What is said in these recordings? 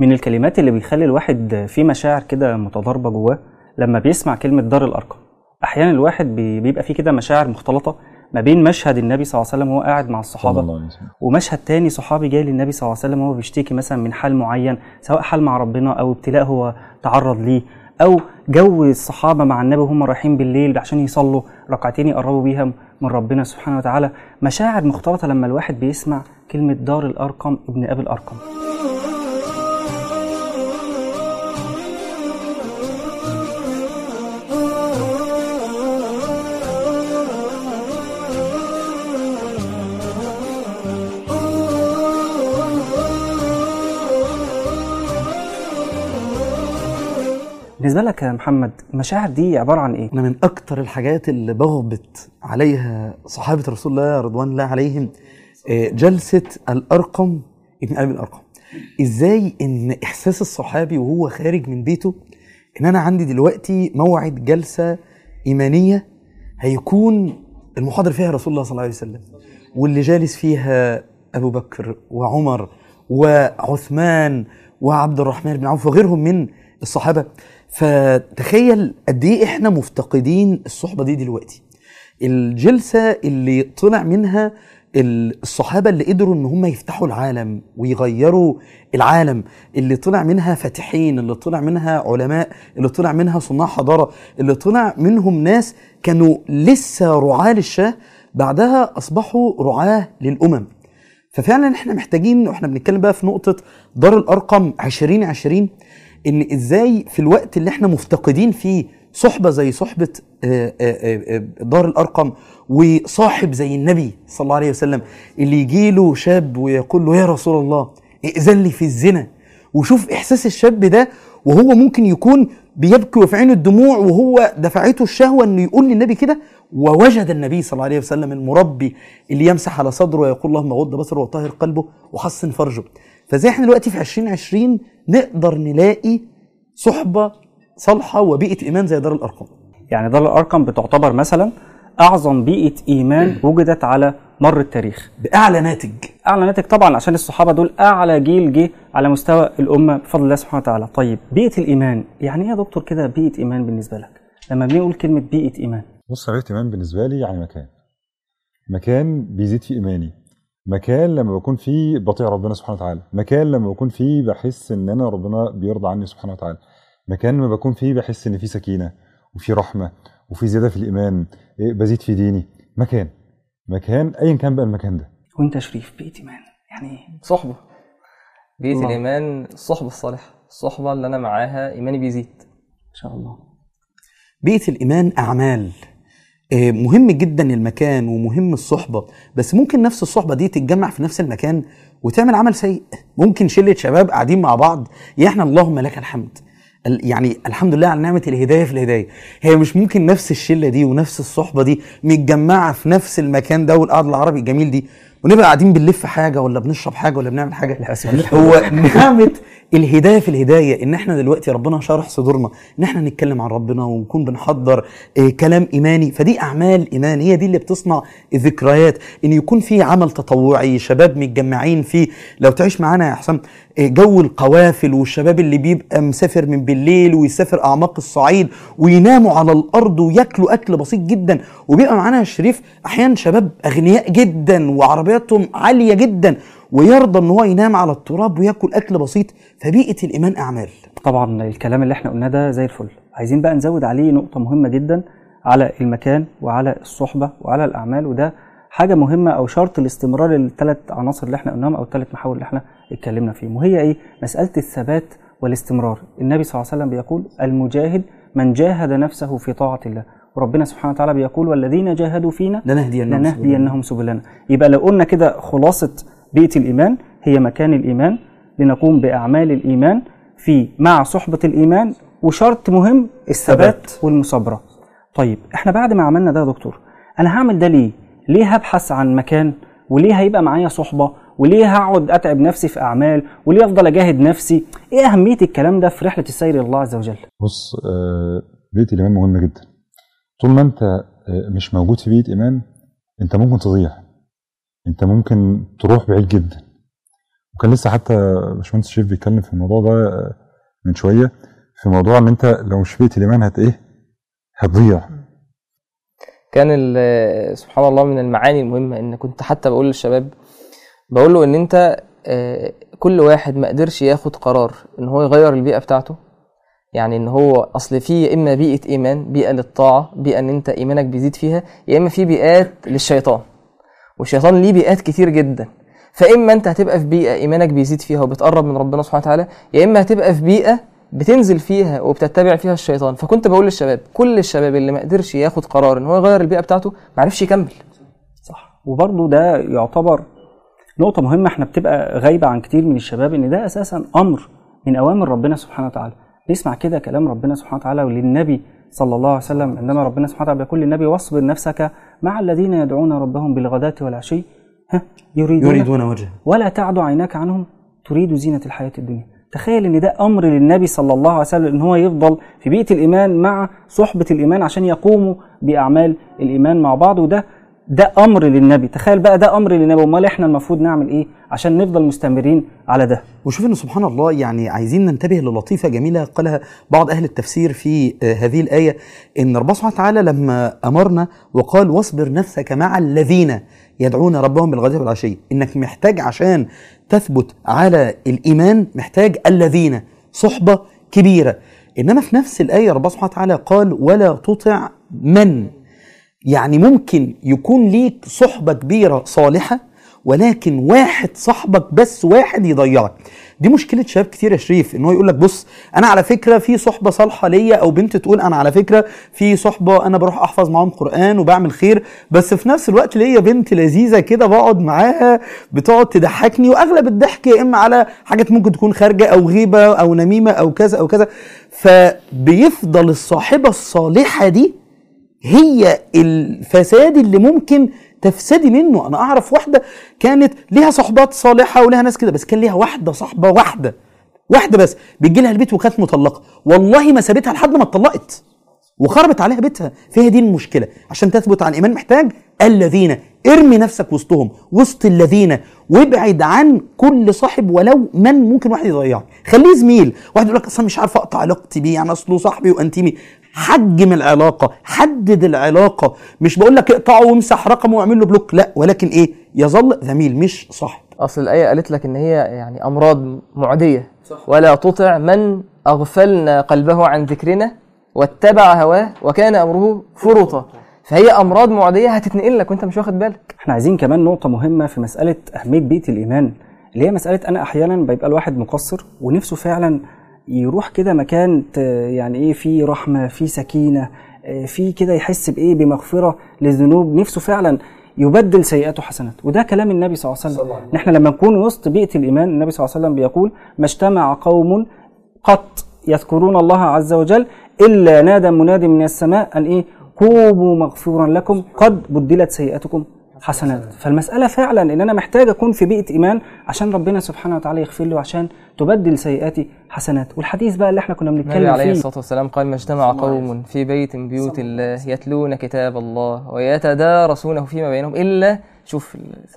من الكلمات اللي بيخلي الواحد فيه مشاعر كده متضاربة جواه لما بيسمع كلمة دار الأرقم. أحيانا الواحد بيبقى فيه كده مشاعر مختلطة ما بين مشهد النبي صلى الله عليه وسلم وهو قاعد مع الصحابة، ومشهد تاني صحابي جاي للنبي صلى الله عليه وسلم وهو بيشتكي مثلا من حال معين، سواء حال مع ربنا أو ابتلاء هو تعرض ليه، أو جو الصحابة مع النبي وهم رايحين بالليل عشان يصلوا ركعتين يقربوا بيها من ربنا سبحانه وتعالى. مشاعر مختلطة لما الواحد بيسمع كلمة دار الأرقم ابن أبي الأرقم. بالنسبة لك يا محمد المشاعر دي عبارة عن ايه؟ أنا من أكتر الحاجات اللي بغبت عليها صحابة رسول الله رضوان الله عليهم جلسة الأرقم ابن أبي الأرقم. إزاي إن إحساس الصحابي وهو خارج من بيته إن أنا عندي دلوقتي موعد جلسة إيمانية هيكون المحاضر فيها رسول الله صلى الله عليه وسلم، واللي جالس فيها أبو بكر وعمر وعثمان وعبد الرحمن بن عوف وغيرهم من الصحابة. فتخيل قد ايه احنا مفتقدين الصحبة دي دلوقتي. الجلسة اللي طلع منها الصحابة اللي قدروا ان هم يفتحوا العالم ويغيروا العالم، اللي طلع منها فاتحين، اللي طلع منها علماء، اللي طلع منها صناع حضارة، اللي طلع منهم ناس كانوا لسه رعاة للشاه بعدها اصبحوا رعاة للأمم. ففعلا احنا محتاجين، واحنا بنتكلم بقى في نقطة دار الأرقم 2020، ان ازاي في الوقت اللي احنا مفتقدين فيه صحبة زي صحبة دار الأرقم وصاحب زي النبي صلى الله عليه وسلم اللي يجيله شاب ويقول له يا رسول الله ائذن لي في الزنا، وشوف إحساس الشاب ده وهو ممكن يكون بيبكي وفي عينه الدموع وهو دفعته الشهوة انه يقول للنبي كده، ووجد النبي صلى الله عليه وسلم المربي اللي يمسح على صدره ويقول اللهم غض بصره وطهر قلبه وحسن فرجه. فزي احنا دلوقتي في 2020 نقدر نلاقي صحبة صالحة وبيئة إيمان زي دار الأرقم. يعني دار الأرقم بتعتبر مثلا أعظم بيئة إيمان وجدت على مر التاريخ بأعلى ناتج. أعلى ناتج طبعا عشان الصحابة دول أعلى جيل جه على مستوى الأمة بفضل الله سبحانه وتعالى. طيب بيئة الإيمان يعني إيه يا دكتور كده بيئة إيمان بالنسبة لك؟ لما بنقول كلمة بيئة إيمان، بص بيئة إيمان بالنسبة لي يعني مكان بيزيد فيه إيماني، مكان لما بكون فيه بطيع ربنا سبحانه وتعالى، مكان لما بكون فيه بحس ان انا ربنا بيرضى عني سبحانه وتعالى، مكان لما بكون فيه بحس ان فيه سكينة وفيه رحمة وفيه زيادة في الإيمان، بزيد في ديني. مكان ايا كان بقى المكان ده. وانت شريف بيئة إيمان يعني صحبة بيئة الإيمان، الصحبة الصالحة، الصحبة اللي أنا معاها إيماني بيزيد إن شاء الله. بيئة الإيمان أعمال، مهم جدا المكان ومهم الصحبة، بس ممكن نفس الصحبة دي تتجمع في نفس المكان وتعمل عمل سيء. ممكن شلة شباب قاعدين مع بعض، احنا اللهم لك الحمد، يعني الحمد لله على نعمة الهداية في الهداية، هي مش ممكن نفس الشلة دي ونفس الصحبة دي متجمعة في نفس المكان ده والقعد العربي الجميل دي ونبقى قاعدين بنلف حاجة ولا بنشرب حاجة ولا بنعمل حاجة. هو نعمة الهداية في الهداية ان احنا دلوقتي ربنا شرح صدورنا ان احنا نتكلم عن ربنا ونكون بنحضر كلام ايماني، فدي اعمال ايمان هي دي اللي بتصنع الذكريات. ان يكون في عمل تطوعي شباب متجمعين فيه، لو تعيش معانا يا حسام جو القوافل والشباب اللي بيبقى مسافر من بالليل ويسافر اعماق الصعيد ويناموا على الارض وياكلوا اكل بسيط جدا، وبيبقى معانا يا شريف احيانا شباب اغنياء جدا وعربياتهم عالية جدا ويرضى ان هو ينام على التراب وياكل اكل بسيط. فبيئة الايمان اعمال. طبعا الكلام اللي احنا قلناه ده زي الفل، عايزين بقى نزود عليه نقطة مهمة جدا على المكان وعلى الصحبة وعلى الاعمال، وده حاجة مهمة او شرط الاستمرار للثلاث عناصر اللي احنا قلناهم او الثلاث محاور اللي احنا اتكلمنا فيهم، وهي ايه؟ مسألة الثبات والاستمرار. النبي صلى الله عليه وسلم بيقول المجاهد من جاهد نفسه في طاعة الله، وربنا سبحانه وتعالى بيقول والذين جاهدوا فينا لنهدينهم سبلنا. يبقى لو قلنا كده خلاصة بيئة الإيمان هي مكان الإيمان لنقوم بأعمال الإيمان في مع صحبة الإيمان، وشرط مهم الثبات والمصابرة. طيب احنا بعد ما عملنا ده يا دكتور أنا هعمل ده ليه؟ ليه هبحث عن مكان؟ وليه هيبقى معايا صحبة؟ وليه هقعد أتعب نفسي في أعمال؟ وليه أفضل أجاهد نفسي؟ إيه أهمية الكلام ده في رحلة السير إلى الله عز وجل؟ بص بيئة الإيمان مهمة جدا. طول ما أنت مش موجود في بيئة إيمان أنت ممكن تضيع، أنت ممكن تروح بعيد جدا. وكان لسه حتى باشمهندس شريف بيتكلم في الموضوع ده من شويه، في موضوع ان انت لو مش بيئه الايمان هتضيع. كان سبحان الله من المعاني المهمه ان كنت حتى بقول للشباب، بقول له ان انت كل واحد ما قدرش ياخد قرار ان هو يغير البيئه بتاعته، يعني ان هو اصل في اما بيئه ايمان، بيئه للطاعه، بيئه ان انت ايمانك بيزيد فيها، يا اما في بيئات للشيطان، والشيطان ليه بيئات كتير جدا. فاما انت هتبقى في بيئه ايمانك بيزيد فيها وبتقرب من ربنا سبحانه وتعالى، يا اما هتبقى في بيئه بتنزل فيها وبتتبع فيها الشيطان. فكنت بقول للشباب، كل الشباب اللي ما قدرش ياخد قرار ان هو يغير البيئه بتاعته ما عرفش يكمل. صح. وبرضه ده يعتبر نقطة مهمة احنا بتبقى غايبة عن كتير من الشباب، ان ده اساسا امر من اوامر ربنا سبحانه وتعالى. نسمع كده كلام ربنا سبحانه وتعالى وللنبي صلى الله عليه وسلم، عندما ربنا سبحانه وتعالى بيقول للنبي: واصبر نفسك مع الذين يدعون ربهم بالغداة والعشي يريدون وجهه ولا تعد عيناك عنهم تريد زينة الحياة الدنيا. تخيل ان ده امر للنبي صلى الله عليه وسلم، ان هو يفضل في بيئة الايمان مع صحبة الايمان عشان يقوموا باعمال الايمان مع بعض، وده امر للنبي. تخيل بقى ده امر للنبي، امال احنا المفروض نعمل ايه عشان نفضل مستمرين على ده؟ وشوف ان سبحان الله، يعني عايزين ننتبه للطيفه جميله قالها بعض اهل التفسير في هذه الايه، ان ربنا سبحانه وتعالى لما امرنا وقال: واصبر نفسك مع الذين يدعون ربهم بالغداة والعشي، انك محتاج عشان تثبت على الايمان محتاج الذين، صحبه كبيره. انما في نفس الايه ربنا سبحانه وتعالى قال: ولا تطع من، يعني ممكن يكون ليك صحبة كبيرة صالحة، ولكن واحد صاحبك بس واحد يضيعك. دي مشكلة شباب كتير يا شريف، ان هو يقول لك: بص انا على فكرة في صحبة صالحة ليا، او بنت تقول انا على فكرة في صحبة انا بروح احفظ معاهم قرآن وبعمل خير، بس في نفس الوقت ليا بنت لذيذة كده بقعد معاها بتقعد تضحكني، واغلب الضحك يا اما على حاجات ممكن تكون خارجة او غيبة او نميمة او كذا او كذا. فبيفضل الصاحبة الصالحة دي هي الفساد اللي ممكن تفسدي منه. انا اعرف واحده كانت ليها صحبات صالحه ولها ناس كده، بس كان ليها واحده صاحبه واحده بس بتجي لها البيت وكانت مطلقه، والله ما سابتها لحد ما اتطلقت وخربت عليها بيتها. فهي دي المشكله. عشان تثبت على الايمان محتاج الذين، ارمي نفسك وسطهم، وسط الذين، وابعد عن كل صاحب ولو من ممكن واحد يضيعك. خليه زميل. واحد يقول لك اصلا مش عارف اقطع علاقتي بيه، يعني اصله صاحبي وانتيمي. حجم العلاقه، حدد العلاقه. مش بقول لك اقطعه وامسح رقمه واعمل له بلوك، لا، ولكن ايه؟ يظل زميل مش صاحب. اصل الايه قالت لك ان هي يعني امراض معديه. ولا تطع من اغفلنا قلبه عن ذكرنا واتبع هواه وكان امره فرطا. فهي امراض معديه هتتنقل لك وانت مش واخد بالك. احنا عايزين كمان نقطه مهمه في مساله اهميه بيئه الايمان، اللي هي مساله انا احيانا بيبقى الواحد مقصر ونفسه فعلا يروح كده مكان يعني ايه، فيه رحمه، فيه سكينه، فيه كده يحس بايه، بمغفره للذنوب، نفسه فعلا يبدل سيئاته حسنات. وده كلام النبي صلى الله عليه وسلم. نحن لما نكون وسط بيئه الايمان، النبي صلى الله عليه وسلم بيقول: ما اجتمع قوم قط يذكرون الله عز وجل الا نادى مناد من السماء ان ايه، قوموا مغفورا لكم قد بدلت سيئاتكم حسنات. فالمسألة فعلا ان انا محتاج اكون في بيئة ايمان عشان ربنا سبحانه وتعالى يغفر لي وعشان تبدل سيئاتي حسنات. والحديث بقى اللي احنا كنا بنتكلم فيه، عليه الصلاة والسلام قال: ما اجتمع قوم في بيت من بيوت الله يتلون كتاب الله ويتدارسونه فيما بينهم إلا، شوف،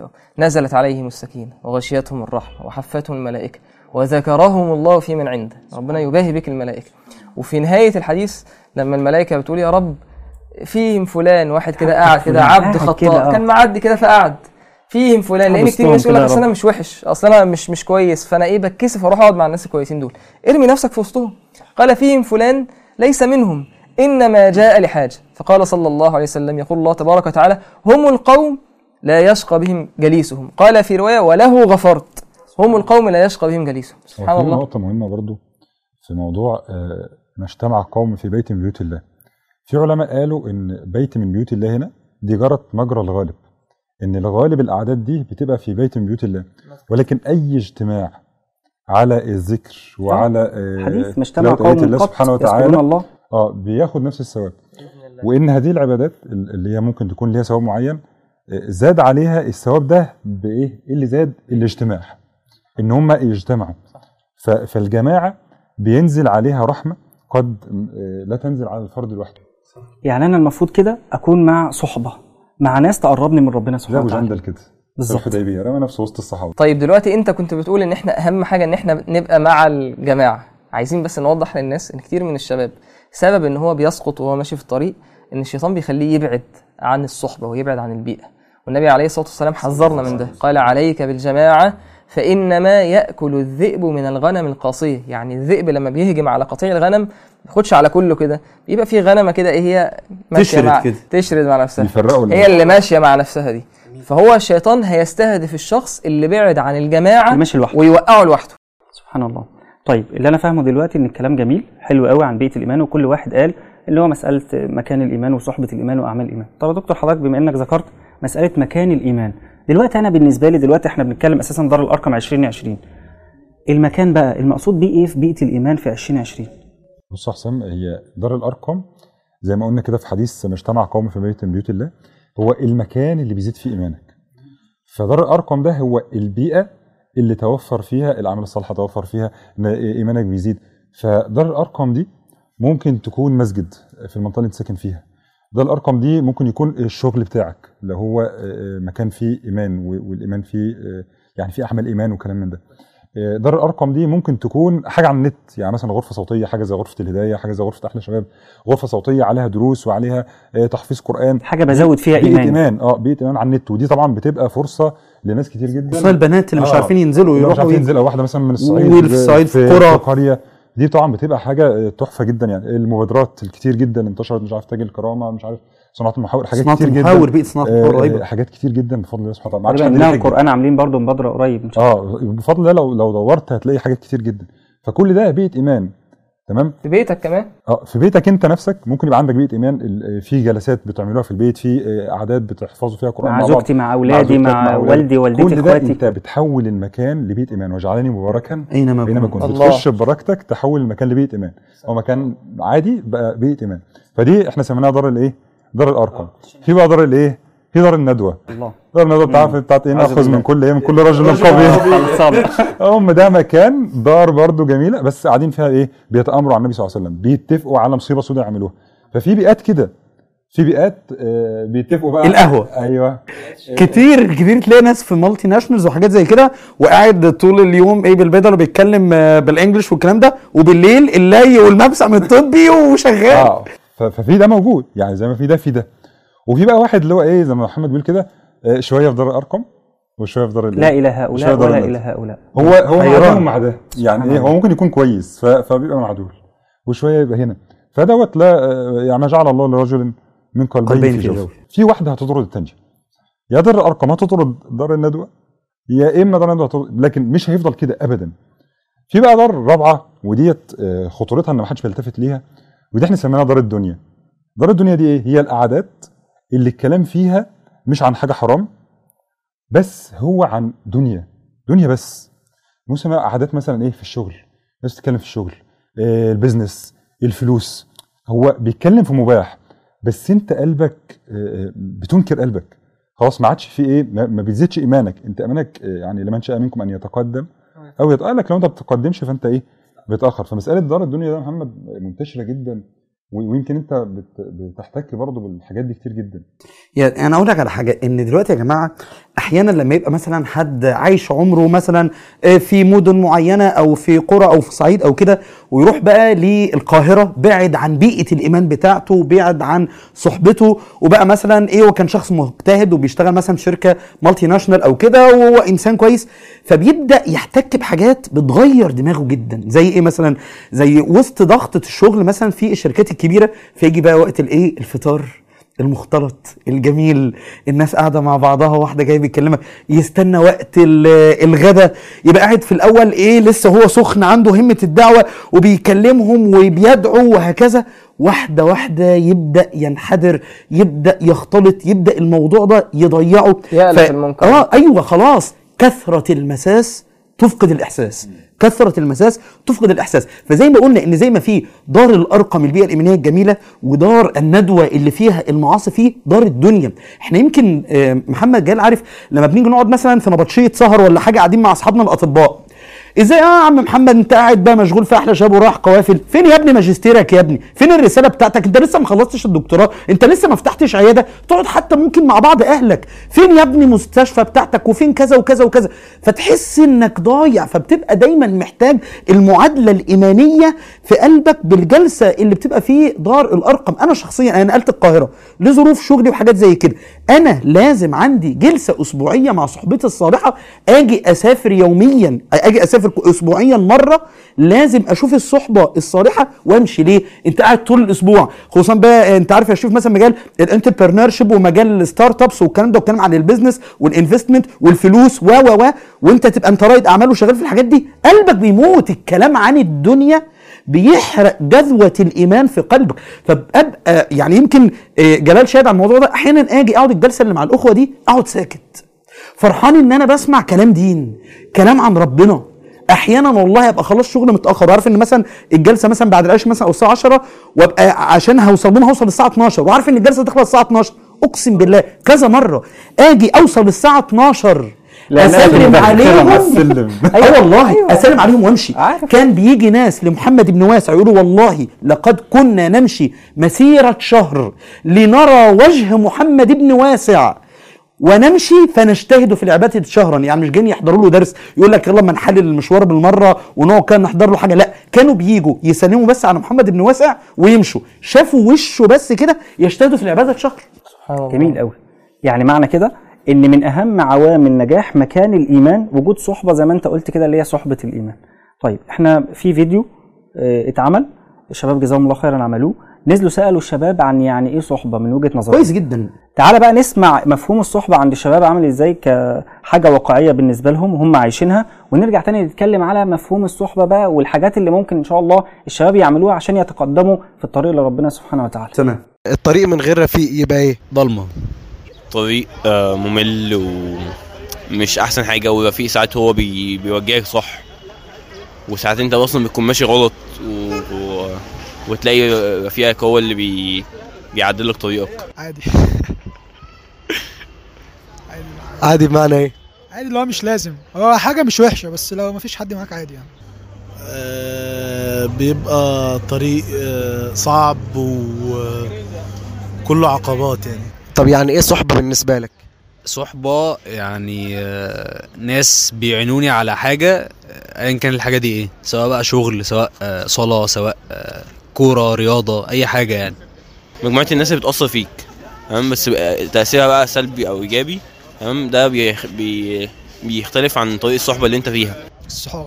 نزلت عليهم السكينة وغشيتهم الرحمة وحفتهم الملائكة وذكرهم الله في من عنده. ربنا يباهي بك الملائكة. وفي نهاية الحديث لما الملائكة بتقول: يا رب فيهم فلان، واحد كده قاعد كده عبد خطاء كان معدي كده فقعد، فيهم فلان، لان كتير ناس يقول لك اصل انا مش وحش، اصل انا مش كويس، فانا ايه بتكسف اروح اقعد مع الناس الكويسين دول. ارمي نفسك في وسطهم. قال: فيهم فلان ليس منهم انما جاء لحاجه. فقال صلى الله عليه وسلم: يقول الله تبارك وتعالى: هم القوم لا يشقى بهم جليسهم. قال في روايه: وله غفرت. هم القوم لا يشقى بهم جليسهم. سبحان الله. نقطه مهمه برضو في موضوع ما اجتمع قوم في بيت من بيوت الله. في علماء قالوا ان بيت من بيوت الله هنا دي جرت مجرى الغالب، ان الغالب الاعداد دي بتبقى في بيت من بيوت الله، ولكن اي اجتماع على الذكر وعلى حديث مجتمع قوم الله سبحانه وتعالى الله بياخد نفس الثواب. وان هذه العبادات اللي هي ممكن تكون ليها ثواب معين زاد عليها الثواب ده بايه؟ اللي زاد الاجتماع، ان هم يجتمعوا. فالجماعه بينزل عليها رحمه قد لا تنزل على الفرد لوحده. يعني انا المفروض كده اكون مع صحبه، مع ناس تقربني من ربنا سبحانه وتعالى. زي ابو جندل كده، بالظبط. الحديبيه رمى نفسه وسط الصحابه. طيب دلوقتي انت كنت بتقول ان احنا اهم حاجه ان احنا نبقى مع الجماعه. عايزين بس نوضح للناس ان كتير من الشباب سبب ان هو بيسقط وهو ماشي في الطريق ان الشيطان بيخليه يبعد عن الصحبه ويبعد عن البيئه. والنبي عليه الصلاه والسلام حذرنا من ده، قال عليك بالجماعه فانما ياكل الذئب من الغنم القاصيه. يعني الذئب لما بيهجم على قطيع الغنم ما بياخدش على كله كده، بيبقى في غنمه كده ايه هي ماشيه تشرد مع نفسها، هي اللي ماشيه مع نفسها دي. فهو الشيطان هيستهدف الشخص اللي بعد عن الجماعه ويوقعه لوحده. سبحان الله. طيب اللي انا فاهمه دلوقتي ان الكلام جميل حلو قوي عن بيئه الايمان، وكل واحد قال اللي هو مساله مكان الايمان وصحبه الايمان واعمال الايمان. طب يا دكتور حضرتك بما انك ذكرت مساله مكان الايمان، دلوقتي انا بالنسبه لي دلوقتي احنا بنتكلم اساسا دار الارقم 2020، المكان بقى المقصود بيه ايه في بيئه الايمان في 2020؟ بص يا حسام، هي دار الارقم زي ما قلنا كده في حديث مجتمع قوم في بيت من بيوت الله، هو المكان اللي بيزيد فيه ايمانك. فدار الارقم ده هو البيئه اللي توفر فيها الاعمال الصالحه، توفر فيها ان ايمانك بيزيد. فدار الارقم دي ممكن تكون مسجد في المنطقه اللي انت ساكن فيها. دار الارقم دي ممكن يكون الشغل بتاعك اللي هو مكان فيه ايمان، والايمان فيه يعني فيه اعمال ايمان وكلام من ده. دار الارقم دي ممكن تكون حاجه على النت، يعني مثلا غرفه صوتيه، حاجه زي غرفه الهدايه، حاجه زي غرفه احلى شباب، غرفه صوتيه عليها دروس وعليها تحفيظ قران، حاجه بزود فيها بيئة ايمان. بيئه ايمان على النت، ودي طبعا بتبقى فرصه لناس كتير جدا، خصوصا البنات اللي مش عارفين ينزلوا يروحوا، مش عارفين ينزلوا، او واحده مثلا من الصعيد في قريه، دي طبعا بتبقى حاجه تحفه جدا. يعني المبادرات الكتير جدا انتشرت، مش عارف تاج الكرامه، مش عارف صناعه المحاور، حاجات كتير جدا، صناعه بيئه صناعه المحاور رهيبه، حاجات كتير جدا بفضل الله سبحانه وتعالى. عندنا القران عاملين برضو مبادره قريب بفضل الله، لو دورت هتلاقي حاجات كتير جدا. فكل ده بيئه ايمان. تمام. في بيتك كمان، في بيتك انت نفسك ممكن يبقى عندك بيئه ايمان، في جلسات بتعملوها في البيت، في قعدات بتحفظوا فيها قران مع زوجتي، مع اولادي، مع والدي والدتي، اخواتي. انت بتحول المكان لبيئه ايمان. وجعلني مباركا اينما كنت. تخش ببركتك تحول المكان لبيئه ايمان، او مكان عادي بقى بيئه ايمان. فدي احنا سميناها دار الايه؟ دار الارقم. في بقى دار الايه؟ في دار الندوه. دار الندوه بتاعت ايه؟ ناخذ من كل من كل رجل قوي. ده مكان دار برضو جميله، بس قاعدين فيها ايه؟ بيتامروا على النبي صلى الله عليه وسلم، بيتفقوا على مصيبه سوداء يعملوها. ففي بيئات كده، في بيئات بيتفقوا بقى. القهوه، ايوه، كتير تلاقي ناس في مالتي ناشونالز وحاجات زي كده، وقاعد طول اليوم ايه بالبيضه وبيتكلم بالانجلش والكلام ده، وبالليل اللي والمبسم الطبي وشغال. ففي ده موجود، يعني زي ما في ده في ده. وفي بقى واحد اللي هو ايه، زي ما محمد بيقول كده، شويه في دار الارقم وشويه في دار لا الى هؤلاء ولا الى هؤلاء. هو معدول مع ده، يعني ايه، هو ممكن يكون كويس فبيبقى معدول، وشويه يبقى هنا. فدوت لا يعني ما جعل الله لرجل من قلبين في جوفه. في واحده هتطرد الثانيه، يا دار الارقم هتطرد دار الندوه، يا اما دار الندوه لكن مش هيفضل كده ابدا. في بقى دار رابعه، وديت خطورتها ان ما حدش بيلتفت ليها، ودي احنا سميناها دار الدنيا. دار الدنيا دي ايه؟ هي القعدات اللي الكلام فيها مش عن حاجه حرام، بس هو عن دنيا بس. مثلا قعدات مثلا ايه؟ في الشغل، ناس تتكلم في الشغل، البيزنس، الفلوس. هو بيتكلم في مباح، بس انت قلبك بتنكر قلبك، خلاص ما عادش في ايه، ما بيزيدش ايمانك. انت ايمانك يعني لمن شاء منكم ان يتقدم او يتقلق، لو انت ما بتتقدمش فانت ايه؟ بتاخر. فمساله دار الدنيا ده محمد منتشره جدا، ويمكن انت بتحتك برضه بالحاجات دي كتير جدا. يعني انا اقول لك على حاجه، ان دلوقتي يا جماعه احيانا لما يبقى مثلا حد عايش عمره مثلا في مدن معينه او في قرى او في صعيد او كده، ويروح بقى للقاهره بعد عن بيئه الايمان بتاعته، بعد عن صحبته، وبقى مثلا ايه، وكان شخص مجتهد وبيشتغل مثلا في شركه مالتي ناشونال او كده، وهو انسان كويس، فبيبدا يحتك بحاجات بتغير دماغه جدا. زي ايه مثلا؟ زي وسط ضغطه الشغل مثلا في الشركات الكبيره، فيجي بقى وقت الايه، الفطار المختلط الجميل، الناس قاعده مع بعضها، واحده جايه بيكلمك، يستنى وقت الغداء، يبقى قاعد في الاول ايه، لسه هو سخن عنده همه الدعوه وبيكلمهم وبيدعو وهكذا، واحده واحده يبدا ينحدر، يبدا يختلط، يبدا الموضوع ده يضيعه، يألف المنكر. ايوه خلاص، كثره المساس تفقد الاحساس، كثرة المساس تفقد الإحساس. فزي ما قلنا إن زي ما في دار الأرقم البيئة الإيمانية الجميلة، ودار الندوة اللي فيها المعاصي، فيه دار الدنيا. إحنا يمكن محمد جال عارف لما بنيجي نقعد مثلا في نبطشية سهر ولا حاجة قاعدين مع أصحابنا الأطباء، ازاي يا عم محمد انت قاعد بقى مشغول في احلى شباب ورايح قوافل؟ فين يا ابني ماجستيرك يا ابني؟ فين الرساله بتاعتك؟ انت لسه ما خلصتش الدكتوراه، انت لسه ما فتحتش عياده تقعد حتى ممكن مع بعض اهلك، فين يا ابني مستشفى بتاعتك؟ وفين كذا وكذا وكذا؟ فتحس انك ضايع. فبتبقى دايما محتاج المعادله الايمانيه في قلبك بالجلسه اللي بتبقى في دار الارقم. انا شخصيا انا نقلت القاهره لظروف شغلي وحاجات زي كده، انا لازم عندي جلسه اسبوعيه مع صحبتي الصالحه، اجي اسافر يوميا، اجي اسافر اسبوعيا مره، لازم اشوف الصحبه الصالحه وامشي. ليه؟ انت قاعد طول الاسبوع، خصوصا بقى انت عارف اشوف مثلا مجال الانتربرنور شيب ومجال الستارت ابس والكلام ده، والكلام عن البيزنس والانفستمنت والفلوس وانت تبقى انت رائد اعمال وشغال في الحاجات دي، قلبك بيموت. الكلام عن الدنيا بيحرق جذوة الإيمان في قلبك. فبقى يعني يمكن جلال شاهد على الموضوع ده، أحيانا أجي أقعد الجلسة اللي مع الأخوة دي أقعد ساكت فرحان إن أنا بسمع كلام دين، كلام عن ربنا. احيانا والله ابقى خلاص شغل متاخر وعارف ان مثلا الجلسه مثلا بعد العشاء مثلا او الساعه 10، وابقى عشان هوصل الساعه 12 وعارف ان الجلسه تخلص الساعه 12. اقسم بالله كذا مره اجي اوصل الساعه 12 اسلم عليهم. ايوه والله اسلم عليهم وامشي. كان بيجي ناس لمحمد بن واسع يقولوا والله لقد كنا نمشي مسيره شهر لنرى وجه محمد بن واسع ونمشي فنجتهد في العباده شهرا. يعني مش جايين يحضروا له درس يقول لك يلا ما نحلل المشوار بالمره ونقعد كان نحضر له حاجه، لا كانوا بييجوا يسلموا بس على محمد بن واسع ويمشوا، شافوا وشه بس كده يجتهدوا في العباده شهر. جميل قوي. يعني معنى كده ان من اهم عوامل نجاح مكان الايمان وجود صحبه زي ما انت قلت كده اللي هي صحبه الايمان. طيب احنا في فيديو اتعمل، الشباب جزاهم الله خيرا عملوه، نزلوا سالوا الشباب عن يعني ايه صحبه من وجهه نظرهم. كويس جدا. تعال بقى نسمع مفهوم الصحبه عند الشباب عامل ازاي كحاجه واقعيه بالنسبه لهم وهم عايشينها، ونرجع تاني نتكلم على مفهوم الصحبه بقى والحاجات اللي ممكن ان شاء الله الشباب يعملوها عشان يتقدموا في الطريق لربنا سبحانه وتعالى. تمام. الطريق من غير رفيق يبقى ايه؟ ضلمه. طريق ممل ومش احسن حاجه، والرفيق ساعات هو بيوجهك صح، وساعات انت اصلا بتكون ماشي غلط وتلاقي رفيقك هو اللي بيعدل لك طريقك. عادي. عادي بمعنى ايه؟ عادي اللي هو مش لازم، هو حاجه مش وحشه بس لو مفيش حد معاك عادي يعني. بيبقى طريق صعب وكله عقبات يعني. طب يعني ايه صحبه بالنسبه لك؟ صحبه يعني ناس بيعينوني على حاجه ايا كان الحاجه دي ايه، سواء بقى شغل، سواء صلاه، سواء كوره، رياضه، اي حاجه يعني. مجموعه الناس اللي بتاثر فيك تمام، بس تاثيرها بقى سلبي او ايجابي تمام، ده بيختلف عن طريق الصحبه اللي انت فيها. الصحاب.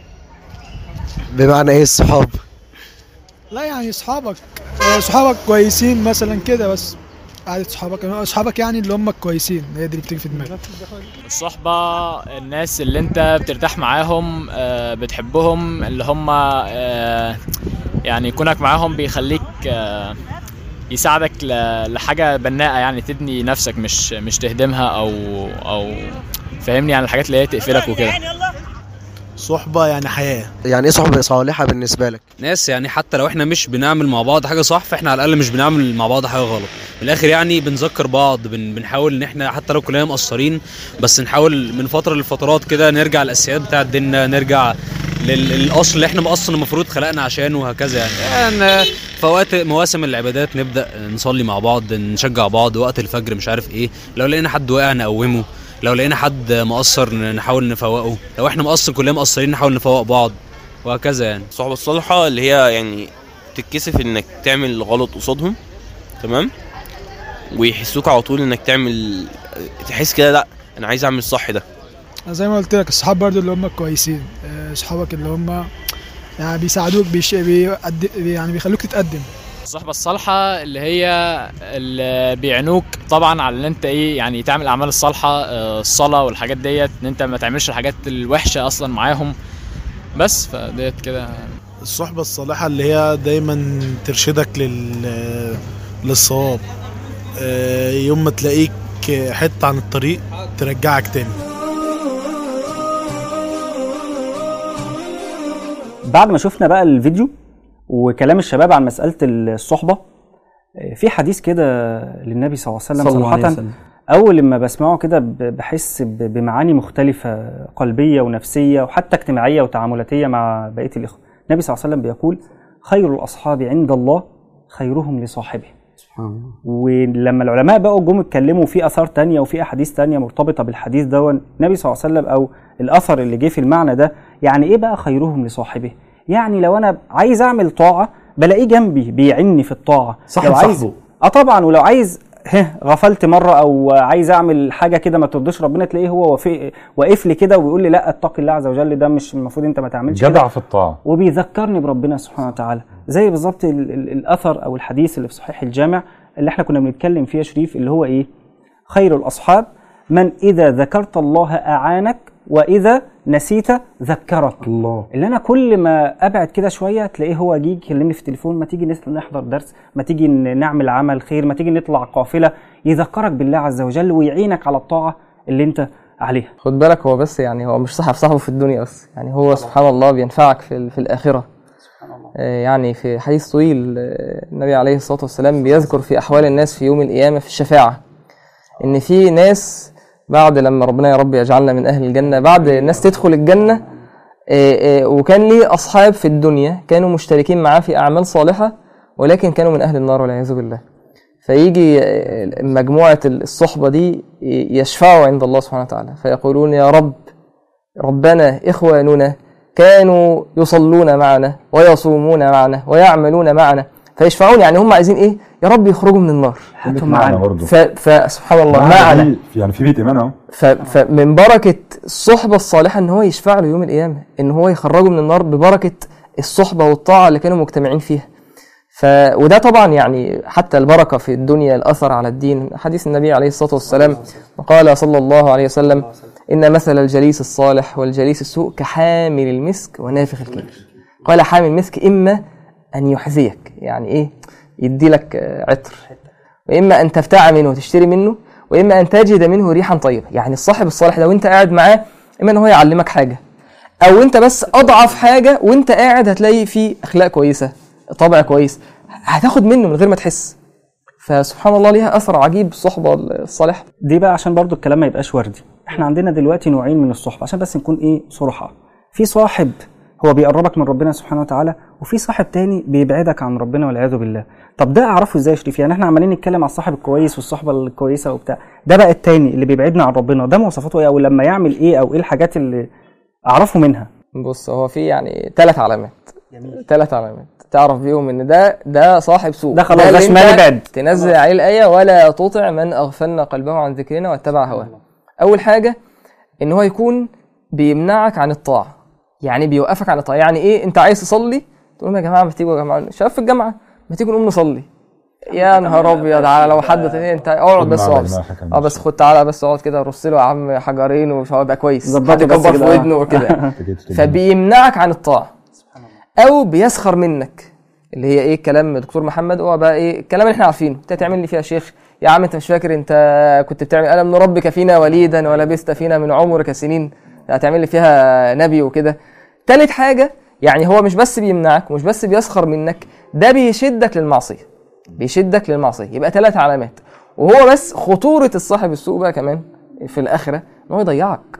بمعنى ايه الصحاب؟ لا يعني صحابك كويسين مثلا كده، بس قعدة صحابك يعني اللي هم كويسين، هي دي اللي بتيجي في دماغك. الصحبة الناس اللي انت بترتاح معاهم، بتحبهم، اللي هم يعني كونك معاهم بيخليك يساعدك لحاجة بناءة، يعني تبني نفسك مش تهدمها او فاهمني، يعني الحاجات اللي هي تقفلك وكده. صحبة يعني حياة. يعني ايه صحبة صالحة بالنسبة لك؟ ناس يعني حتى لو احنا مش بنعمل مع بعض حاجة صح، فاحنا على الأقل مش بنعمل مع بعض حاجة غلط. من الآخر يعني بنذكر بعض، بنحاول ان احنا حتى لو كلنا مقصرين بس نحاول من فترة لفترات كده نرجع للأساسيات بتاعة ديننا، نرجع للأصل اللي احنا أصلا المفروض خلقنا عشانه وهكذا يعني في وقت مواسم العبادات نبدأ نصلي مع بعض، نشجع بعض، وقت الفجر مش عارف ايه، لو لقينا حد واقع نقومه، لو لقينا حد مقصر نحاول نفوقه، لو احنا كلنا مقصرين نحاول نفوق بعض وهكذا يعني. الصحبه الصالحه اللي هي يعني تتكسف انك تعمل غلط قصادهم تمام، ويحسوك على طول انك تحس كده لا انا عايز اعمل الصح ده. زي ما قلت لك الصحاب برضو اللي هم كويسين، صحابك اللي هم يعني بيساعدوك يعني بيخلوك تتقدم. الصحبة الصالحة اللي هي اللي بيعنوك طبعا على ان انت ايه يعني تعمل الاعمال الصالحة، الصلاة والحاجات ديت، ان انت ما تعملش الحاجات الوحشة اصلا معاهم بس، فديت كده. الصحبة الصالحة اللي هي دايما ترشدك للصواب، يوم ما تلاقيك حتة عن الطريق ترجعك تاني. بعد ما شفنا بقى الفيديو وكلام الشباب عن مسألة الصحبة، في حديث كده للنبي صلى الله عليه وسلم صراحة اول لما بسمعه كده بحس بمعاني مختلفه قلبيه ونفسيه وحتى اجتماعيه وتعاملاتيه مع بقيه الاخوه. النبي صلى الله عليه وسلم بيقول خير الاصحاب عند الله خيرهم لصاحبه. ولما العلماء بقوا جم اتكلموا في اثار تانية وفي احاديث تانية مرتبطه بالحديث ده، النبي صلى الله عليه وسلم او الاثر اللي جه في المعنى ده، يعني ايه بقى خيرهم لصاحبه؟ يعني لو انا عايز اعمل طاعه بلاقيه جنبي بيعني في الطاعه، صاحب صاحبه. طبعا. ولو عايز غفلت مره او عايز اعمل حاجه كده ما ترضيش ربنا، تلاقيه هو واقف لي كده وبيقول لي لا اتق الله عز وجل، ده مش المفروض انت ما تعملش جدع في الطاعه، وبيذكرني بربنا سبحانه وتعالى. زي بالظبط الاثر او الحديث اللي في صحيح الجامع اللي احنا كنا بنتكلم فيه يا شريف، اللي هو ايه؟ خير الاصحاب من اذا ذكرت الله اعانك واذا نسيت ذكرك. الله. اللي انا كل ما ابعد كده شويه تلاقيه هو يجي يكلمني في التليفون، ما تيجي نحضر درس، ما تيجي نعمل عمل خير، ما تيجي نطلع قافله، يذكرك بالله عز وجل ويعينك على الطاعه اللي انت عليها. خد بالك هو بس يعني هو مش صاحبه في الدنيا بس، يعني هو سبحان الله بينفعك في الآخرة. يعني في حديث طويل النبي عليه الصلاة والسلام بيذكر في أحوال الناس في يوم القيامة في الشفاعة، إن في ناس بعد لما ربنا يا رب يجعلنا من أهل الجنة، بعد الناس تدخل الجنة وكان ليه أصحاب في الدنيا كانوا مشتركين معاه في أعمال صالحة ولكن كانوا من أهل النار والعياذ بالله، فيجي مجموعة الصحبة دي يشفعوا عند الله سبحانه وتعالى فيقولون يا رب ربنا إخواننا كانوا يصلون معنا ويصومون معنا ويعملون معنا، فيشفعون يعني هم عايزين ايه؟ يا رب يخرجوا من النار هاتهم معنا. فسبحان الله معنا، يعني في بيت ايمان اهو. فمن بركة الصحبة الصالحة ان هو يشفع له يوم القيامة، ان هو يخرجه من النار ببركة الصحبة والطاعة اللي كانوا مجتمعين فيها. وده طبعا يعني حتى البركة في الدنيا، الأثر على الدين. حديث النبي عليه الصلاة والسلام قال صلى الله عليه وسلم إن مثل الجليس الصالح والجليس السوء كحامل المسك ونافخ الكير. قال حامل المسك إما أن يحذيك، يعني إيه؟ يدي لك عطر، وإما أن تفتع منه وتشتري منه، وإما أن تجد منه ريحا طيبة. يعني الصاحب الصالح ده وانت قاعد معاه إما أن هو يعلمك حاجة، أو انت بس أضعف حاجة وانت قاعد هتلاقي فيه أخلاق كويسة، طبع كويس، هتاخد منه من غير ما تحس. فسبحان الله ليها أثر عجيب الصحبة الصالحة دي. بقى عشان برضو الكلام ما يبقاش وردي، احنا عندنا دلوقتي نوعين من الصحبة عشان بس نكون ايه صراحة. في صاحب هو بيقربك من ربنا سبحانه وتعالى، وفي صاحب تاني بيبعدك عن ربنا والعياذ بالله. طب ده اعرفه ازاي يا شريف؟ يعني احنا عمالين نتكلم على الصاحب الكويس والصحبة الكويسة وبتاع، ده بقى التاني اللي بيبعدنا عن ربنا، ده مواصفاته ايه؟ او لما يعمل ايه؟ او ايه الحاجات اللي اعرفه منها؟ بص، هو في يعني 3 علامات. 3 علامات تعرف بيهم ان ده صاحب سوء، ده خلاص ده شمال بعد، تنزل عليه الآية ولا تطع من أغفلنا قلبه عن ذكرنا واتبع هواه. أول حاجة ان هو يكون بيمنعك عن الطاعة، يعني بيوقفك عن الطاعة. يعني ايه؟ انت عايز تصلي تقول يا جماعة ما تيجوا يا جماعة شباب في الجامعة ما تيجوا نقوم نصلي، يا نهار ابيض على لو حد تاني انت اقعد بس اقعد بس خد تعالى بس اقعد كده رص له يا عم حجرين ومش هيبقى كويس، ظبطه بس في ودنه وكده. فبيمنعك عن الطاعة، او بيسخر منك، اللي هي ايه؟ كلام دكتور محمد هو بقى ايه الكلام اللي احنا عارفينه، انت تعمل لي فيها يا شيخ يا عم، انت مش فاكر انت كنت بتعمل ألم نربك فينا وليدا ولبست فينا من عمرك سنين، هتعمل لي فيها نبي وكده. 3 حاجة يعني هو مش بس بيمنعك ومش بس بيسخر منك، ده بيشدك للمعصية، بيشدك للمعصية. يبقى 3 علامات. وهو بس خطورة الصاحب السوء بقى كمان في الآخرة ان هو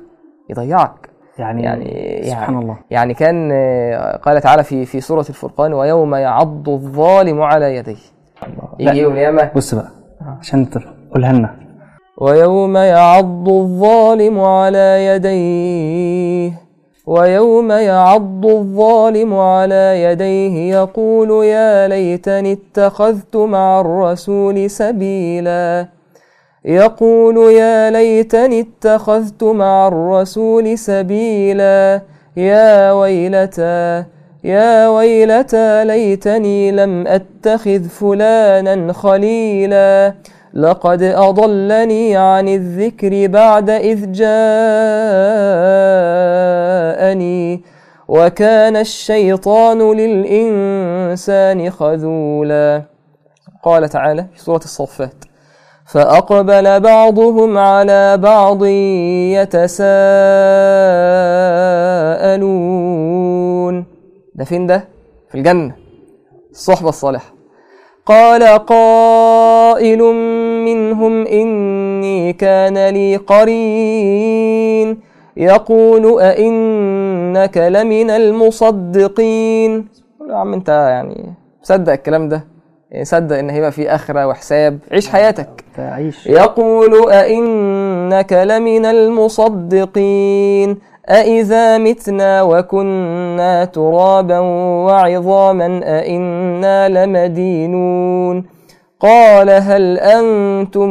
يضيعك يعني سبحان الله. يعني كان قال تعالى في سورة الفرقان ويوم يعض الظالم على يديه. يجي يوم القيامة. بص بقى عشان تقولها لنا. ويوم يعض الظالم على يديه ويوم يعض الظالم على يديه يقول يا ليتني اتخذت مع الرسول سبيلا. يقول يا ليتني اتخذت مع الرسول سبيلا يا ويلتى ليتني لم أتخذ فلانا خليلا لقد أضلني عن الذكر بعد إذ جاءني وكان الشيطان للإنسان خذولا. قال تعالى في سورة الصفات فأقبل بعضهم على بعض يتساءلون. ده فين ده؟ في الجنة، الصحبة الصالحة. قال قائل منهم إني إني كان لي قرين يقول أئنك لمن المصدقين. يا عم أنت يعني مصدق الكلام ده؟ صدق إن هيبقى في آخرة وحساب، عيش حياتك. يقول أئنك لمن المصدقين أإذا متنا وكنا ترابا وعظاما أئنا لمدينون قال هل أنتم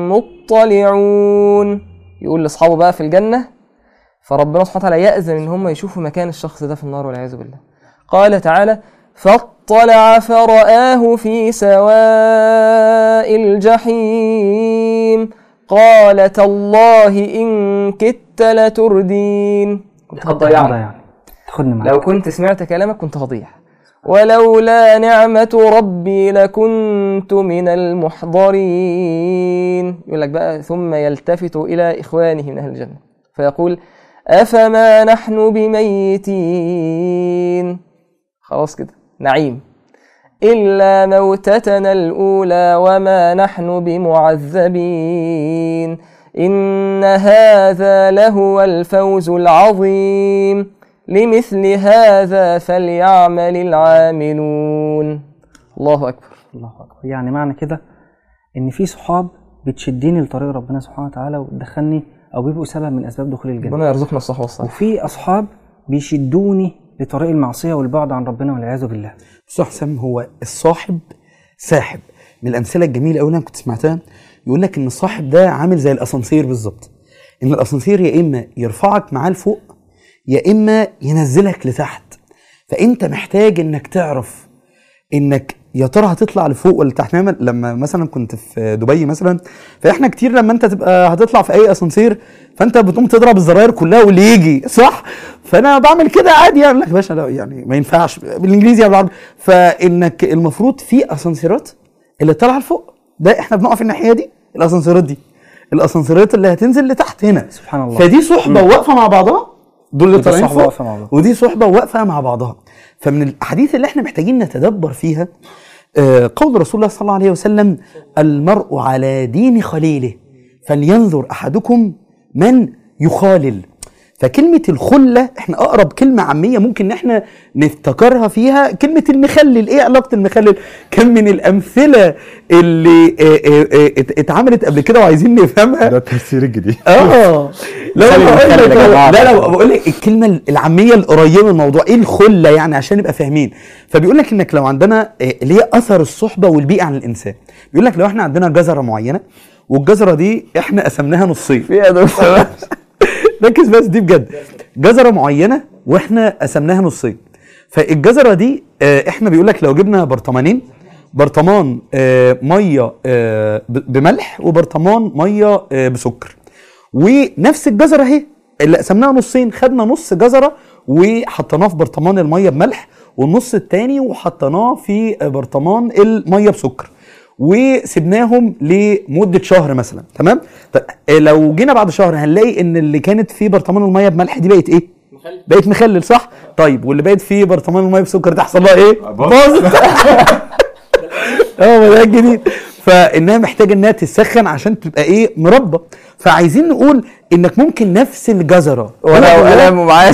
مطلعون. يقول لأصحابه بقى في الجنة، فربنا سبحانه وتعالى يأذن إن هم يشوفوا مكان الشخص ده في النار والعياذ بالله. قال تعالى فاطلع فرآه في سواء الجحيم قال تالله إن كدت لتردين. كنت هتضيعني، لو كنت سمعت كلامك كنت هضيع. ولولا نعمة ربي لكنت من المحضرين. يقول لك بقى ثم يلتفت إلى إخوانه من أهل الجنة فيقول أفما نحن بميتين. خلاص كده نعيم، إلا موتتنا الأولى وما نحن بمعذبين إن هذا لهو الفوز العظيم لمثل هذا فليعمل العاملون. الله أكبر. الله أكبر. يعني معنى كده إن في صحاب بتشدني لطريق ربنا سبحانه وتعالى وتدخلني أو بيبقوا سبب من أسباب دخول الجنة. ربنا يرزقنا الصحبة والصالح. وفي أصحاب بيشدوني لطريق المعصية والبعد عن ربنا والعياذ بالله. بص يا حسام، هو الصاحب ساحب. من الأمثلة الجميلة أوي اللي أنا كنت سمعتها يقول لك إن الصاحب ده عامل زي الأسانسير بالظبط. إن الأسانسير يا إما يرفعك معاه لفوق يا إما ينزلك لتحت. فأنت محتاج إنك تعرف إنك يا ترى هتطلع لفوق ولا تحت. لما مثلا كنت في دبي مثلا، فإحنا كتير لما أنت تبقى هتطلع في أي أسانسير فأنت بتقوم تضرب الزراير كلها واللي يجي صح. فأنا بعمل كده عادي يعني، لك باشا لا يعني ما ينفعش بالإنجليزي يا بالعربي. فإنك المفروض في أسانسيرات اللي طالعة لفوق، ده إحنا بنقف الناحية دي الأسانسيرات دي، الأسانسيرات اللي هتنزل لتحت هنا. سبحان الله. فدي صحبة واقفة مع بعضها، دول اللي طالعين فوق، ودي صحبة واقفة مع بعضها. فمن الأحاديث اللي احنا محتاجين نتدبر فيها قول رسول الله صلى الله عليه وسلم المرء على دين خليله فلينظر أحدكم من يخالل. فكلمة الخلة احنا أقرب كلمة عامية ممكن احنا نفتكرها فيها كلمة المخلل. ايه علاقة المخلل؟ كان من الأمثلة اللي اتعملت قبل كده وعايزين نفهمها. ده التفسير الجديد. لا بقول لك الكلمة العامية القريبة من الموضوع ايه الخلة يعني عشان نبقى فاهمين. فبيقول لك انك لو عندنا اللي هي أثر الصحبة والبيئة عن الإنسان. بيقول لك لو احنا عندنا جزرة معينة والجزرة دي احنا قسمناها نصين. ركز بس دي بجد، جزرة معينة واحنا قسمناها نصين. فالجزرة دي احنا بيقول لك لو جبنا برطمانين، برطمان ميه بملح وبرطمان ميه بسكر، ونفس الجزرة اهي اللي قسمناها نصين، خدنا نص جزرة وحطيناه في برطمان الميه بملح والنص التاني وحطيناه في برطمان الميه بسكر وسبناهم لمده شهر مثلا. تمام؟ لو جينا بعد شهر هنلاقي ان اللي كانت في برطمان الميه بملح دي بقت ايه؟ بقت مخلل صح؟ طيب واللي بقت في برطمان الميه بسكر ده حصل لها ايه؟ باظت. ده الجديد. فانها محتاجه انها تسخن عشان تبقى ايه؟ مربى. فعايزين نقول انك ممكن نفس الجزره ورقه وقلم ومعايا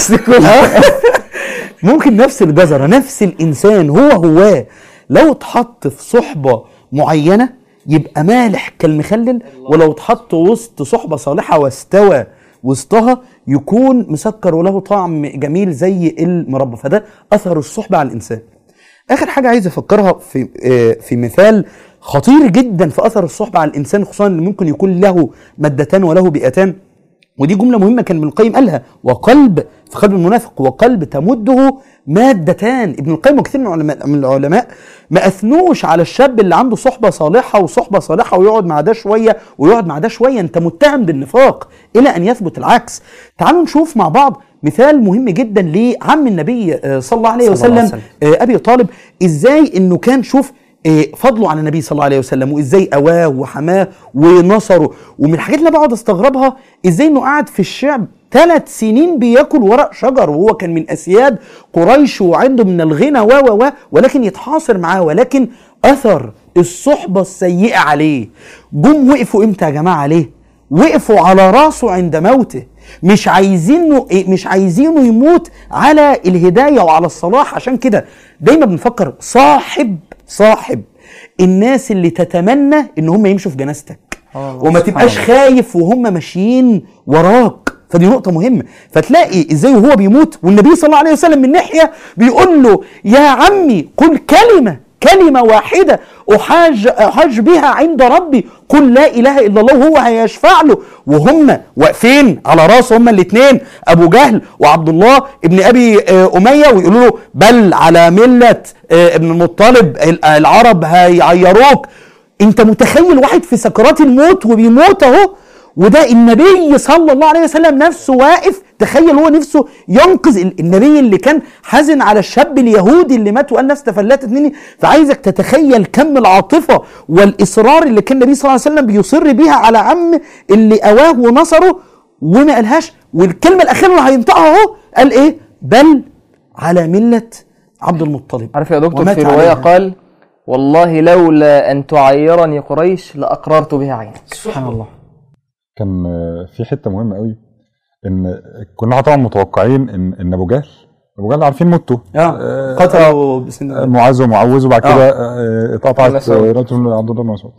ممكن نفس الجزره نفس الانسان هو لو اتحط في صحبه معينه يبقى مالح كالمخلل، ولو اتحط وسط صحبه صالحه واستوى وسطها يكون مسكر وله طعم جميل زي المربى. فده اثر الصحبه على الانسان. اخر حاجه عايز افكرها في مثال خطير جدا في اثر الصحبه على الانسان، خصوصا اللي ممكن يكون له مادتان وله بيئتان. ودي جمله مهمه كان ابن القيم قالها، وقلب في قلب المنافق وقلب تمده مادتان. ابن القيم وكثير من العلماء ما اثنوش على الشاب اللي عنده صحبه صالحه وصحبه صالحه ويقعد مع ده شويه ويقعد مع ده شويه، انت متهم بالنفاق الى ان يثبت العكس. تعالوا نشوف مع بعض مثال مهم جدا لعم النبي صلى الله عليه وسلم ابي طالب، ازاي انه كان شوف فضله على النبي صلى الله عليه وسلم وازاي اواه وحماه ونصره. ومن الحاجات اللي بقعد استغربها ازاي انه قعد في الشعب 3 سنين بياكل ورق شجر وهو كان من اسياد قريش وعنده من الغنى ولكن يتحاصر معاه. ولكن اثر الصحبه السيئه عليه جم وقفوا امتى يا جماعه عليه؟ وقفوا على راسه عند موته، مش عايزينه يموت على الهداية وعلى الصلاح. عشان كده دايما بنفكر صاحب الناس اللي تتمنى ان هم يمشوا في جنازتك، وما تبقاش خايف وهم ماشيين وراك. فدي نقطة مهمة. فتلاقي ازاي وهو بيموت والنبي صلى الله عليه وسلم من ناحية بيقول له يا عمي قل كلمة واحدة أحاج بها عند ربي، قل لا إله إلا الله، وهو هيشفع له. وهم واقفين على راسه هما الاثنين، أبو جهل وعبد الله ابن أبي أمية، ويقولوا له بل على ملة ابن المطلب، العرب هيعيروك. انت متخيل واحد في سكرات الموت وبيموت اهو، وده النبي صلى الله عليه وسلم نفسه واقف. تخيل هو نفسه ينقذ النبي اللي كان حزن على الشاب اليهودي اللي مات وقال نفس تفلتت مني. فعايزك تتخيل كم العاطفة والإصرار اللي كان النبي صلى الله عليه وسلم بيصر بيها على عم اللي أواه ونصره وما قالهاش. والكلمة الأخيرة اللي هينطقها اهو قال إيه؟ بل على ملة عبد المطلب. عارف يا دكتور في رواية قال والله لولا أن تعيرني قريش لأقررت بها عينك. سبحان الله. كان في حته مهمه قوي، ان كنا طبعا متوقعين ان ابو جهل عارفين موته، قتلوا بسن معاذ ومعوذ، وبعد كده اتقطعت رقبه عبد الله بن مسعود.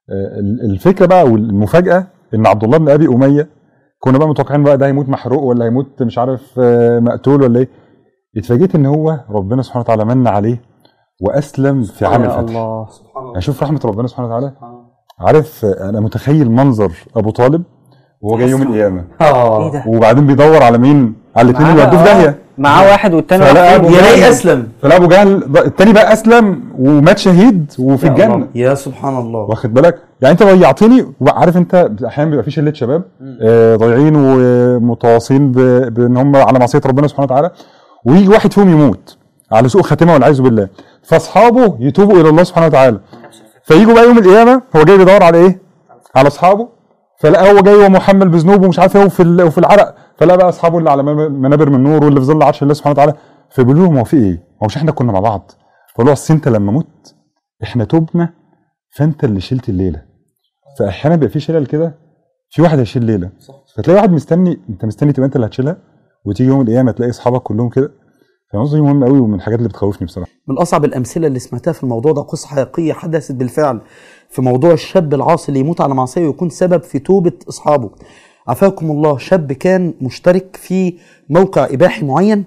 الفكره بقى والمفاجاه ان عبد الله بن ابي اميه كنا بقى متوقعين بقى ده هيموت محروق ولا هيموت مش عارف مقتول ولا ايه. اتفاجئت ان هو ربنا سبحانه وتعالى من عليه واسلم في عام الفتح. الله سبحان الله. اشوف رحمه ربنا سبحانه وتعالى. عارف انا متخيل منظر ابو طالب وهو جاي يوم القيامه وبعدين بيدور على مين؟ على الاثنين اللي ودوه في داهيه، معاه واحد والتاني يلاقي اسلم. فلا ابو جهل التاني بقى اسلم ومات شهيد وفي الجنه. يا سبحان الله. واخد بالك؟ يعني انت ضيعتني. وعارف انت احيانا بيبقى في شله شباب ضايعين ومتواصلين بان هم على معصيه ربنا سبحانه وتعالى، ويجي واحد فيهم يموت على سوء خاتمه والعياذ بالله، فاصحابه يتوبوا الى الله سبحانه وتعالى، فييجوا بقى يوم القيامه هو جاي بيدور على ايه؟ على اصحابه، فلقى هو جاي ومحمل بذنوب ومش عارف ايه وفي العرق، فلقى بقى اصحابه اللي على منابر من نور واللي في ظل عرش الله سبحانه وتعالى، فبيقولوا لهم هو في ايه؟ هو مش احنا كنا مع بعض؟ فقالوا له اصل انت لما مت احنا تبنا فانت اللي شلت الليله. فاحيانا بيبقى في شلل كده، في واحد هيشيل ليله، فتلاقي واحد مستني، انت مستني تبقى انت اللي هتشيلها، وتيجي يوم القيامه تلاقي اصحابك كلهم كده. فنظري مهم قوي ومن الحاجات اللي بتخوفني بصراحه. من اصعب الامثله اللي سمعتها في الموضوع ده قصه حقيقيه حدثت بالفعل في موضوع الشاب العاصي اللي يموت على معصيه ويكون سبب في توبه اصحابه. عافاكم الله، شاب كان مشترك في موقع اباحي معين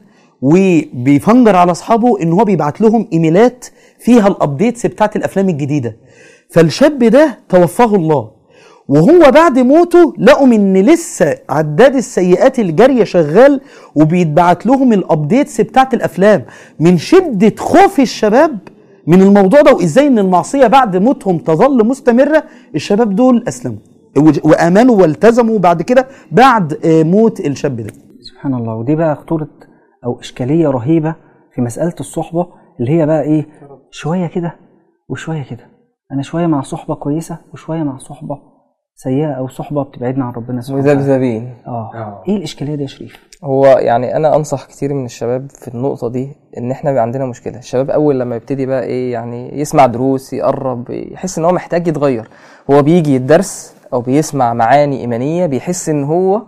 وبيفنجر على اصحابه ان هو بيبعت لهم ايميلات فيها الابديتس بتاعت الافلام الجديده. فالشاب ده توفاه الله، وهو بعد موته لقوا ان لسه عداد السيئات الجاريه شغال وبيتبعت لهم الابديتس بتاعت الافلام. من شده خوف الشباب من الموضوع ده وازاي ان المعصيه بعد موتهم تظل مستمره، الشباب دول اسلموا وامنوا والتزموا بعد كده بعد موت الشاب ده. سبحان الله. ودي بقى خطوره او اشكاليه رهيبه في مساله الصحبه، اللي هي بقى ايه؟ شويه كده وشويه كده. انا شويه مع صحبه كويسه وشويه مع صحبه سيئه او صحبه بتبعدنا عن ربنا سبحانه وتعالى. مذبذبين. ايه الاشكاليه دي يا شريف؟ هو يعني انا انصح كتير من الشباب في النقطه دي ان احنا بقى عندنا مشكله. الشباب اول لما يبتدي بقى ايه يعني يسمع دروس، يقرب، يحس ان هو محتاج يتغير. هو بيجي الدرس او بيسمع معاني ايمانيه بيحس ان هو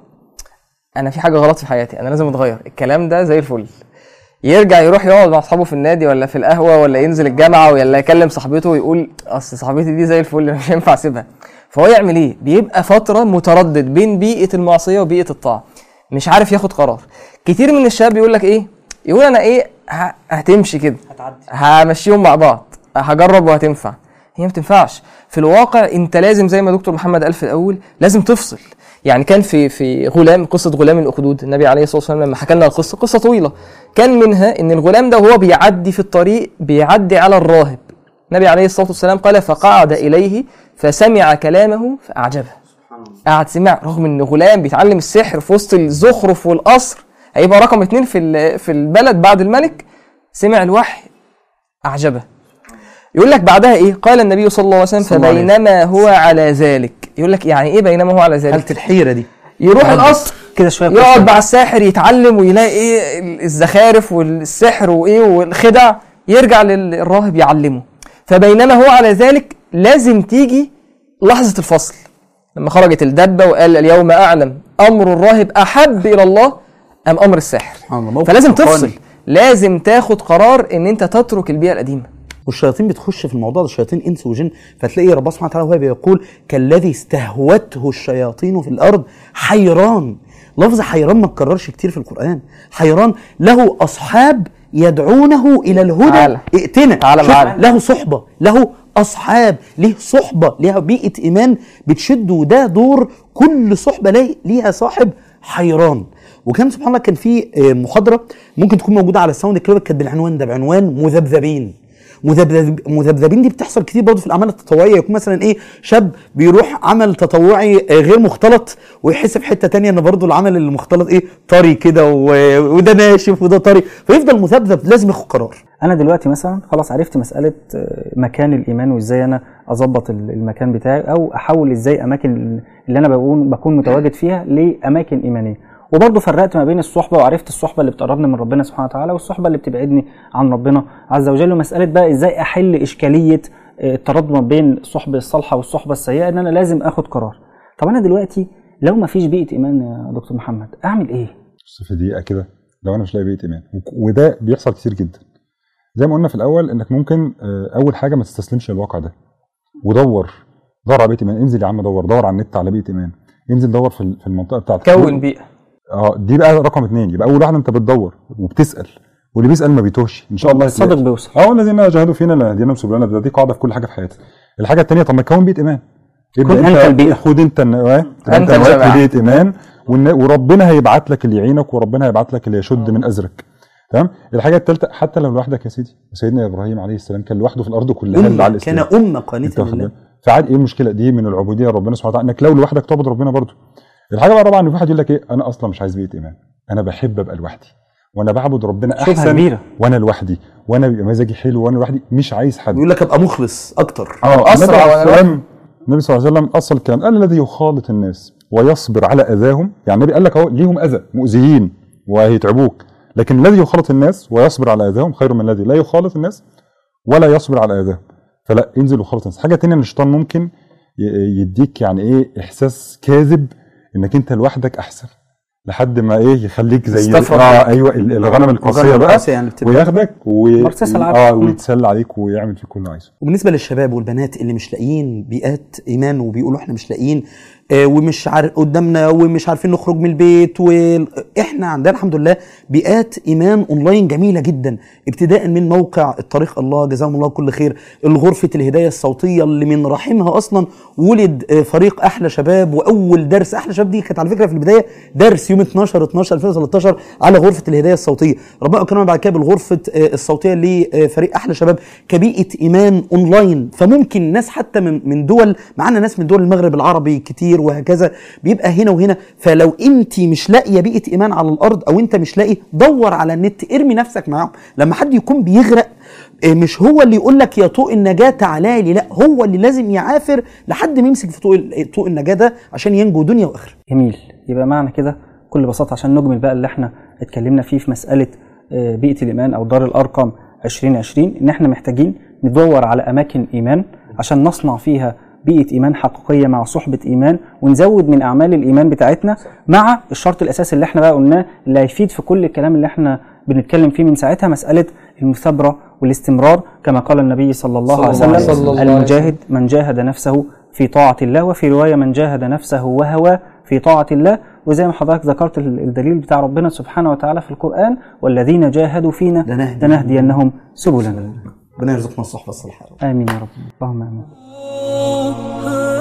انا في حاجه غلط في حياتي، انا لازم اتغير. الكلام ده زي الفل. يرجع يروح يقعد مع اصحابه في النادي ولا في القهوه ولا ينزل الجامعه ولا يكلم صاحبته ويقول اصل صاحبتي دي زي الفل مش هينفع اسيبها. فهو يعمل ايه؟ بيبقى فتره متردد بين بيئه المعصيه وبيئه الطاعه، مش عارف ياخد قرار. كتير من الشباب يقول لك ايه؟ يقول انا ايه هتمشي كده، همشيهم مع بعض، هجرب وهتنفع. هي ما بتنفعش. في الواقع انت لازم زي ما دكتور محمد قال في الاول لازم تفصل. يعني كان في غلام، قصه غلام الاخدود، النبي عليه الصلاه والسلام لما حكى لنا القصه، قصه طويله، كان منها ان الغلام ده وهو بيعدي في الطريق بيعدي على الراهب. النبي عليه الصلاه والسلام قال فقعد اليه فسمع كلامه فاعجبه. قعد سمع، رغم ان غلام بيتعلم السحر في وسط الزخرف والقصر، هيبقى رقم 2 في البلد بعد الملك، سمع الوحي اعجبه. يقول لك بعدها ايه؟ قال النبي صلى الله عليه وسلم فبينما هو على ذلك. يقول لك يعني ايه بينما هو على ذلك؟ حالة الحيرة دي. يروح القصر كده شويه يقعد مع الساحر يتعلم ويلاقي ايه الزخارف والسحر وايه والخدع، يرجع للراهب يعلمه. فبينما هو على ذلك لازم تيجي لحظة الفصل. لما خرجت الدبة وقال اليوم أعلم أمر الراهب أحب إلى الله أم أمر الساحر. فلازم تفصل، لازم تاخد قرار ان انت تترك البيئة القديمة. والشياطين بتخش في الموضوع ده، الشياطين انس وجن، فتلاقي ربنا سبحانه وتعالى وهو بيقول كالذي استهوته الشياطين في الارض حيران. لفظ حيران ما اتكررش كتير في القرآن. حيران له اصحاب يدعونه الى الهدى ائتنا، له صحبة، له اصحاب، له صحبة، لها بيئة ايمان بتشد، وده دور كل صحبة ليها صاحب حيران. وكان سبحان الله كان في محاضرة ممكن تكون موجودة على الساوند كليب كانت بالعنوان ده، بعنوان مذبذبين. مذبذبين دي بتحصل كتير برضه في الاعمال التطوعيه. يكون مثلا ايه، شاب بيروح عمل تطوعي غير مختلط ويحس في حته تانية ان برضه العمل المختلط ايه، طري كده وده ناشف وده طري، فيفضل مذبذب. لازم ياخد قرار. انا دلوقتي مثلا خلاص عرفت مساله مكان الايمان وازاي انا اظبط المكان بتاعي، او احول ازاي اماكن اللي انا بكون متواجد فيها لاماكن ايمانيه. وبرضه فرقت ما بين الصحبه، وعرفت الصحبه اللي بتقربني من ربنا سبحانه وتعالى والصحبه اللي بتبعدني عن ربنا عز وجل. ومساله بقى ازاي احل اشكاليه التردد ما بين الصحبه الصالحه والصحبه السيئه، ان انا لازم اخد قرار. طب انا دلوقتي لو ما فيش بيئه ايمان يا دكتور محمد اعمل ايه؟ في دقيقه كده، لو انا مش لاقي بيئه ايمان، وده بيحصل كتير جدا زي ما قلنا في الاول، انك ممكن اول حاجه ما تستسلمش للواقع ده، ودور على بيئه ايمان. انزل يا عم دور على النت على بيئه ايمان، انزل دور في المنطقه بتاعتك، كون بيئه. دي بقى رقم 2. يبقى اول واحده انت بتدور وبتسال، واللي بيسال ما بيتوهش ان شاء الله. الصادق بيوصل. الذين جاهدوا فينا لنهدينهم سبلنا، دي قاعده في كل حاجه في حياتك. الحاجه الثانيه، طب ما تكون بيئه ايمان، خد انت بيئه ايمان، وربنا هيبعت لك اللي يعينك، وربنا هيبعت لك اللي يشد من ازرك. تمام. الحاجه الثالثه، حتى لو لوحدك يا سيدي، سيدنا ابراهيم عليه السلام كان لوحده في الارض كلها اللي على الاسلام، كان امه قانته لله. فعاد ايه المشكله دي من العبوديه لربنا سبحانه وتعالى، انك لو لوحدك تعبد ربنا برضه. الحاجه بقى طبعا، في واحد يقول لك ايه، انا اصلا مش عايز بيئه ايمان، انا بحب ابقى لوحدي وانا بعبد ربنا احسن وانا لوحدي، وانا بيبقى مزاجي حلو وانا لوحدي، مش عايز حد. يقول لك ابقى مخلص اكتر، اسرع. النبي صلى الله عليه وسلم اصل الكلام، قال الذي يخالط الناس ويصبر على اذاهم. يعني النبي قال لك اهو ليهم اذى مؤذيين وهيتعبوك، لكن الذي يخالط الناس ويصبر على اذاهم خير من الذي لا يخالط الناس ولا يصبر على اذاهم. فلا، انزل وخالط الناس. حاجه ثانيه، ان الشيطان ممكن يديك يعني ايه، احساس كاذب انك انت لوحدك احسن، لحد ما ايه يخليك زي ايوه الغنم القاسيه بقى، يعني وياخدك ويتسلى عليك ويعمل فيك كل اللي عايزه. وبالنسبه للشباب والبنات اللي مش لاقيين بيئات ايمان وبيقولوا احنا مش لاقيين ومش عارف قدامنا ومش عارفين نخرج من البيت، واحنا عندنا الحمد لله بيئات ايمان اونلاين جميله جدا، ابتداء من موقع الطريق الله جزاهم الله كل خير، الغرفه الهدايه الصوتيه اللي من رحمها اصلا ولد فريق احلى شباب. واول درس احلى شباب دي كانت على فكره في البدايه درس يوم 12/12/2013 على غرفه الهدايه الصوتيه. ربنا اكرمنا بعد كده بالغرفه الصوتيه لفريق احلى شباب كبيئه ايمان اونلاين. فممكن ناس حتى من دول، معانا ناس من دول المغرب العربي كتير وهكذا، بيبقى هنا وهنا. فلو انت مش لاقيه بيئه ايمان على الارض، او انت مش لاقي، دور على النت، ارمي نفسك معاهم. لما حد يكون بيغرق مش هو اللي يقول لك يا طوق النجاه تعالى لي، لا، هو اللي لازم يعافر لحد ما يمسك في طوق النجاه ده عشان ينجو دنيا واخره. جميل. يبقى معنى كده بكل بساطه، عشان نجمل بقى اللي احنا اتكلمنا فيه في مساله بيئه الايمان او دار الارقم 2020، ان احنا محتاجين ندور على اماكن ايمان عشان نصنع فيها بيئة إيمان حقيقية مع صحبة إيمان، ونزود من أعمال الإيمان بتاعتنا مع الشرط الأساسي اللي احنا بقى قلناه اللي هيفيد في كل الكلام اللي احنا بنتكلم فيه من ساعتها، مسألة المثابرة والاستمرار، كما قال النبي صلى الله عليه وسلم: المجاهد من جاهد نفسه في طاعة الله، وفي رواية من جاهد نفسه وهوى في طاعة الله. وزي ما حضرتك ذكرت الدليل بتاع ربنا سبحانه وتعالى في القرآن: والذين جاهدوا فينا لنهدينهم سبلنا. ربنا يرزقنا الصحبة الصالحة. آمين يا رب، اللهم آمين.